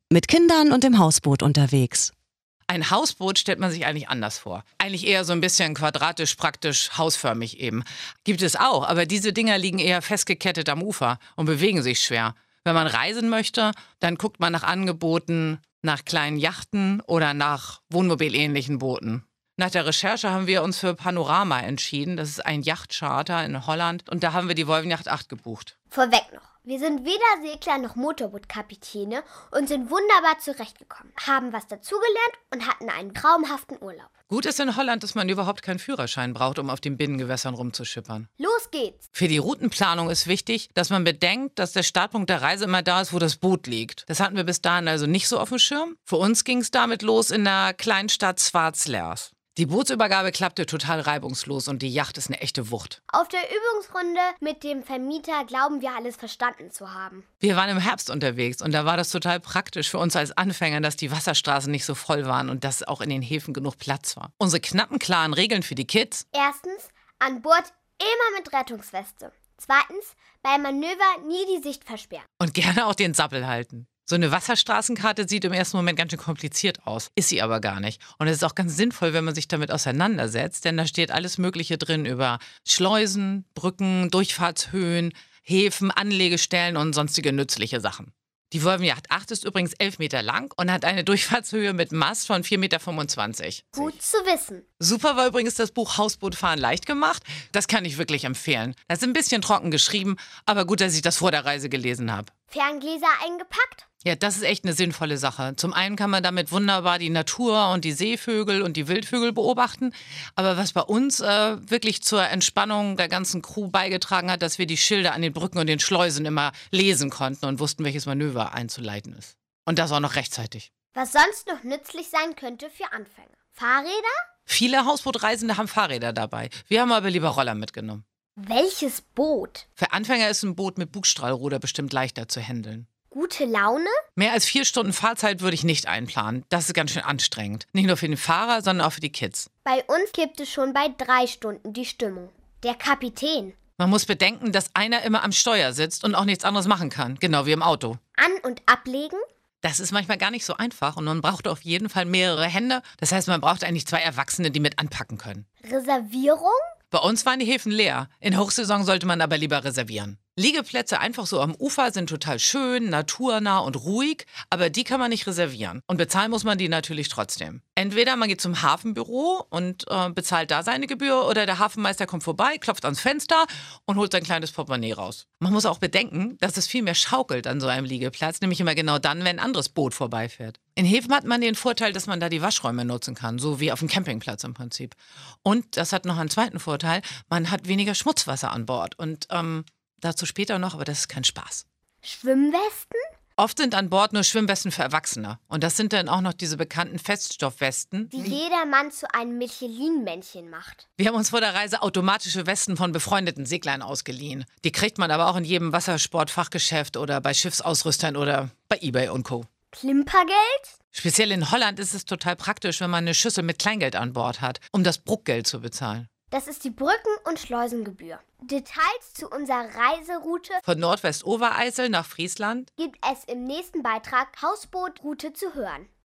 Mit Kindern und dem Hausboot unterwegs. Ein Hausboot stellt man sich eigentlich anders vor. Eigentlich eher so ein bisschen quadratisch, praktisch, hausförmig eben. Gibt es auch, aber diese Dinger liegen eher festgekettet am Ufer und bewegen sich schwer. Wenn man reisen möchte, dann guckt man nach Angeboten, nach kleinen Yachten oder nach wohnmobilähnlichen Booten. Nach der Recherche haben wir uns für Panorama entschieden. Das ist ein Yachtcharter in Holland und da haben wir die Wolvenjacht 8 gebucht. Vorweg noch. Wir sind weder Segler noch Motorbootkapitäne und sind wunderbar zurechtgekommen, haben was dazugelernt und hatten einen traumhaften Urlaub. Gut ist in Holland, dass man überhaupt keinen Führerschein braucht, um auf den Binnengewässern rumzuschippern. Los geht's! Für die Routenplanung ist wichtig, dass man bedenkt, dass der Startpunkt der Reise immer da ist, wo das Boot liegt. Das hatten wir bis dahin also nicht so auf dem Schirm. Für uns ging es damit los in der kleinen Stadt Zwartslers. Die Bootsübergabe klappte total reibungslos und die Yacht ist eine echte Wucht. Auf der Übungsrunde mit dem Vermieter glauben wir alles verstanden zu haben. Wir waren im Herbst unterwegs und da war das total praktisch für uns als Anfänger, dass die Wasserstraßen nicht so voll waren und dass auch in den Häfen genug Platz war. Unsere knappen, klaren Regeln für die Kids: Erstens, an Bord immer mit Rettungsweste. Zweitens, bei Manöver nie die Sicht versperren. Und gerne auch den Sappel halten. So eine Wasserstraßenkarte sieht im ersten Moment ganz schön kompliziert aus, ist sie aber gar nicht. Und es ist auch ganz sinnvoll, wenn man sich damit auseinandersetzt, denn da steht alles Mögliche drin über Schleusen, Brücken, Durchfahrtshöhen, Häfen, Anlegestellen und sonstige nützliche Sachen. Die Wolvenjacht 8 ist übrigens 11 Meter lang und hat eine Durchfahrtshöhe mit Mast von 4,25 Meter. Gut zu wissen. Super war übrigens das Buch Hausbootfahren leicht gemacht. Das kann ich wirklich empfehlen. Das ist ein bisschen trocken geschrieben, aber gut, dass ich das vor der Reise gelesen habe. Ferngläser eingepackt? Ja, das ist echt eine sinnvolle Sache. Zum einen kann man damit wunderbar die Natur und die Seevögel und die Wildvögel beobachten. Aber was bei uns wirklich zur Entspannung der ganzen Crew beigetragen hat, dass wir die Schilder an den Brücken und den Schleusen immer lesen konnten und wussten, welches Manöver einzuleiten ist. Und das auch noch rechtzeitig. Was sonst noch nützlich sein könnte für Anfänger. Fahrräder? Viele Hausbootreisende haben Fahrräder dabei. Wir haben aber lieber Roller mitgenommen. Welches Boot? Für Anfänger ist ein Boot mit Bugstrahlruder bestimmt leichter zu handeln. Gute Laune? Mehr als 4 Stunden Fahrzeit würde ich nicht einplanen. Das ist ganz schön anstrengend. Nicht nur für den Fahrer, sondern auch für die Kids. Bei uns kippte schon bei 3 Stunden die Stimmung. Der Kapitän. Man muss bedenken, dass einer immer am Steuer sitzt und auch nichts anderes machen kann. Genau wie im Auto. An- und ablegen? Das ist manchmal gar nicht so einfach und man braucht auf jeden Fall mehrere Hände. Das heißt, man braucht eigentlich 2 Erwachsene, die mit anpacken können. Reservierung? Bei uns waren die Häfen leer. In Hochsaison sollte man aber lieber reservieren. Liegeplätze einfach so am Ufer sind total schön, naturnah und ruhig, aber die kann man nicht reservieren. Und bezahlen muss man die natürlich trotzdem. Entweder man geht zum Hafenbüro und bezahlt da seine Gebühr oder der Hafenmeister kommt vorbei, klopft ans Fenster und holt sein kleines Portemonnaie raus. Man muss auch bedenken, dass es viel mehr schaukelt an so einem Liegeplatz, nämlich immer genau dann, wenn ein anderes Boot vorbeifährt. In Häfen hat man den Vorteil, dass man da die Waschräume nutzen kann, so wie auf dem Campingplatz im Prinzip. Und das hat noch einen zweiten Vorteil, man hat weniger Schmutzwasser an Bord und dazu später noch, aber das ist kein Spaß. Schwimmwesten? Oft sind an Bord nur Schwimmwesten für Erwachsene. Und das sind dann auch noch diese bekannten Feststoffwesten, Die jedermann zu einem Michelin-Männchen macht. Wir haben uns vor der Reise automatische Westen von befreundeten Seglern ausgeliehen. Die kriegt man aber auch in jedem Wassersportfachgeschäft oder bei Schiffsausrüstern oder bei eBay und Co. Klimpergeld? Speziell in Holland ist es total praktisch, wenn man eine Schüssel mit Kleingeld an Bord hat, um das Bruckgeld zu bezahlen. Das ist die Brücken- und Schleusengebühr. Details zu unserer Reiseroute Von Nordwest-Overijssel nach Friesland gibt es im nächsten Beitrag Hausbootroute zu hören.